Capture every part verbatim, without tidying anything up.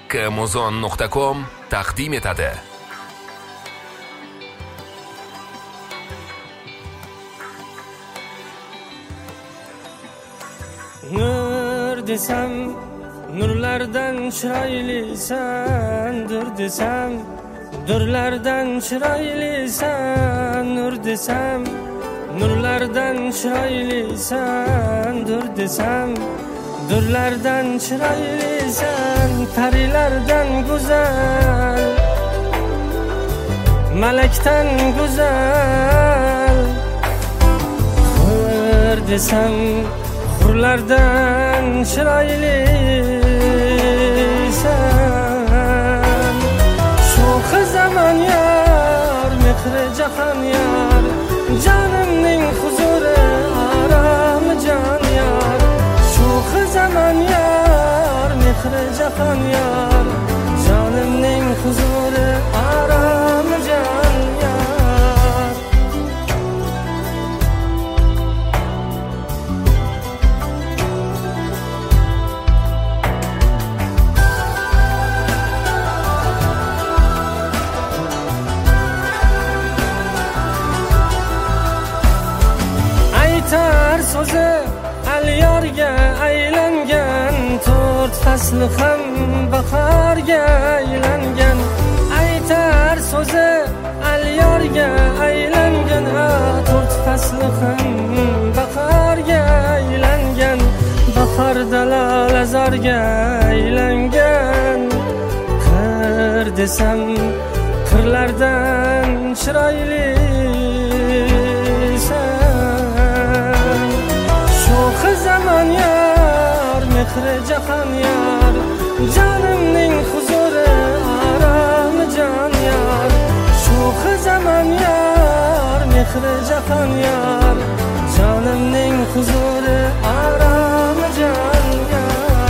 Kamuzon nuqta com taqdim etadi. Nur desam, nurlardan chiroylisan, dur desam, durlardan chiroylisan, nur desam, nurlardan chiroylisan, dur desam, durlardan chiroylisan, parilardan go'zal, malakdan go'zal, hur desam, hurlardan chiroylisan, sho'xi zamon yor, mehri jahon yor, jonimning huzuri aromi jon yor, sho'xi zamon yor, mehri jahon yor, jonimning huzuri aromi jon yor. Aytar so'zi al-yorga aylangan, to'rt fasli ham bahorga aylangan. Aytar so'zi al-yorga aylangan, to'rt fasli ham bahorga aylangan. Bahorda lolazorga aylangan, qir desam qirlardan chiroylisan, sho'xi zamon yor, mehri jahon yor, jonimning huzuri aromi jon yor, sho'xi zamon yor, mehri jahon yor, jonimning huzuri aromi jon yor.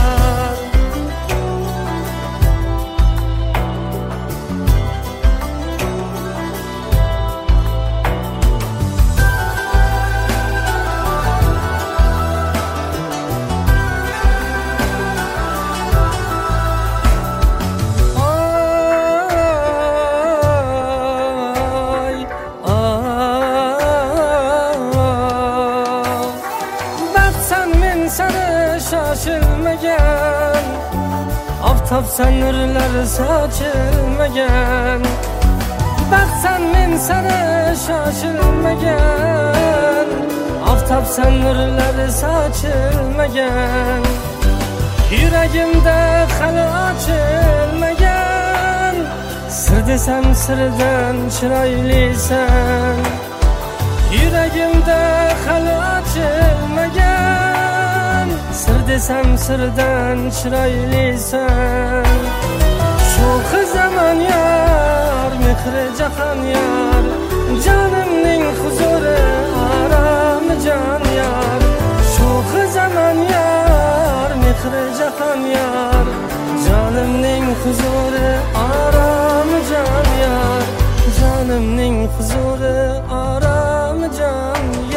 Shoshilmagan, oftobsan nurlar sochilmagan, baxtsan men sari shoshilmagan, oftobsan nurlar sochilmagan, yuragimda hali ochilmagan, sir desam sirdan chiroylisan, yuragimda hali ochilmagan, sir desam sirdan chiroylisan, sho'xi zamon yor, mehri jahon yor, jonimning huzuri aromi jon yor, sho'xi zamon yor, mehri jahon yor, jonimning huzuri aromi jon yor, jonimning huzuri aromi jon yor.